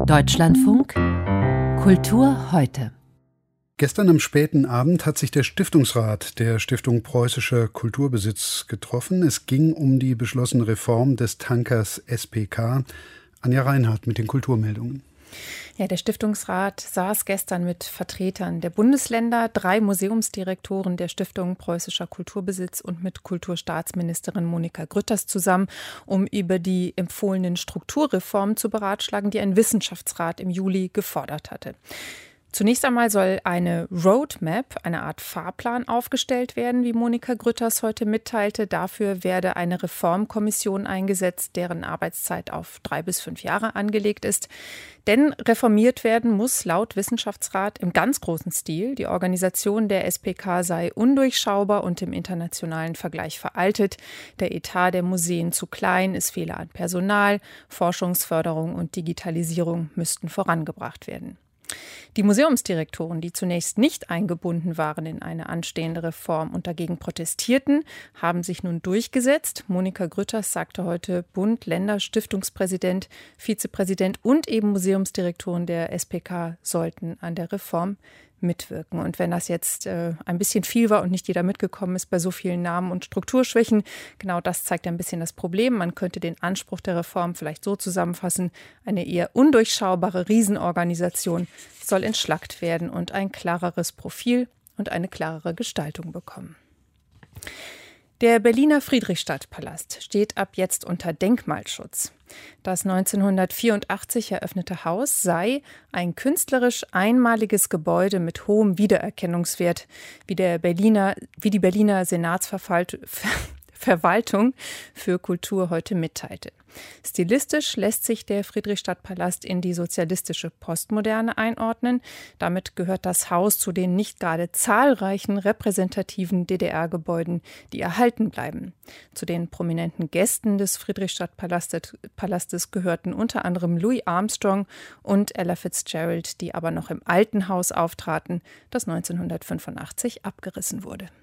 Deutschlandfunk Kultur heute. Gestern am späten Abend hat sich der Stiftungsrat der Stiftung Preußischer Kulturbesitz getroffen. Es ging um die beschlossene Reform des Tankers SPK. Anja Reinhardt mit den Kulturmeldungen. Ja, der Stiftungsrat saß gestern mit Vertretern der Bundesländer, 3 Museumsdirektoren der Stiftung Preußischer Kulturbesitz und mit Kulturstaatsministerin Monika Grütters zusammen, um über die empfohlenen Strukturreformen zu beratschlagen, die ein Wissenschaftsrat im Juli gefordert hatte. Zunächst einmal soll eine Roadmap, eine Art Fahrplan aufgestellt werden, wie Monika Grütters heute mitteilte. Dafür werde eine Reformkommission eingesetzt, deren Arbeitszeit auf 3 bis 5 Jahre angelegt ist. Denn reformiert werden muss laut Wissenschaftsrat im ganz großen Stil. Die Organisation der SPK sei undurchschaubar und im internationalen Vergleich veraltet. Der Etat der Museen zu klein, es fehle an Personal, Forschungsförderung und Digitalisierung müssten vorangebracht werden. Die Museumsdirektoren, die zunächst nicht eingebunden waren in eine anstehende Reform und dagegen protestierten, haben sich nun durchgesetzt. Monika Grütters sagte heute, Bund, Länder, Stiftungspräsident, Vizepräsident und eben Museumsdirektoren der SPK sollten an der Reform mitwirken. Und wenn das jetzt ein bisschen viel war und nicht jeder mitgekommen ist bei so vielen Namen und Strukturschwächen, genau das zeigt ein bisschen das Problem. Man könnte den Anspruch der Reform vielleicht so zusammenfassen: Eine eher undurchschaubare Riesenorganisation soll entschlackt werden und ein klareres Profil und eine klarere Gestaltung bekommen. Der Berliner Friedrichstadtpalast steht ab jetzt unter Denkmalschutz. Das 1984 eröffnete Haus sei ein künstlerisch einmaliges Gebäude mit hohem Wiedererkennungswert, wie die Berliner Senatsverwaltung für Kultur heute mitteilte. Stilistisch lässt sich der Friedrichstadtpalast in die sozialistische Postmoderne einordnen. Damit gehört das Haus zu den nicht gerade zahlreichen repräsentativen DDR-Gebäuden, die erhalten bleiben. Zu den prominenten Gästen des Friedrichstadtpalastes gehörten unter anderem Louis Armstrong und Ella Fitzgerald, die aber noch im alten Haus auftraten, das 1985 abgerissen wurde.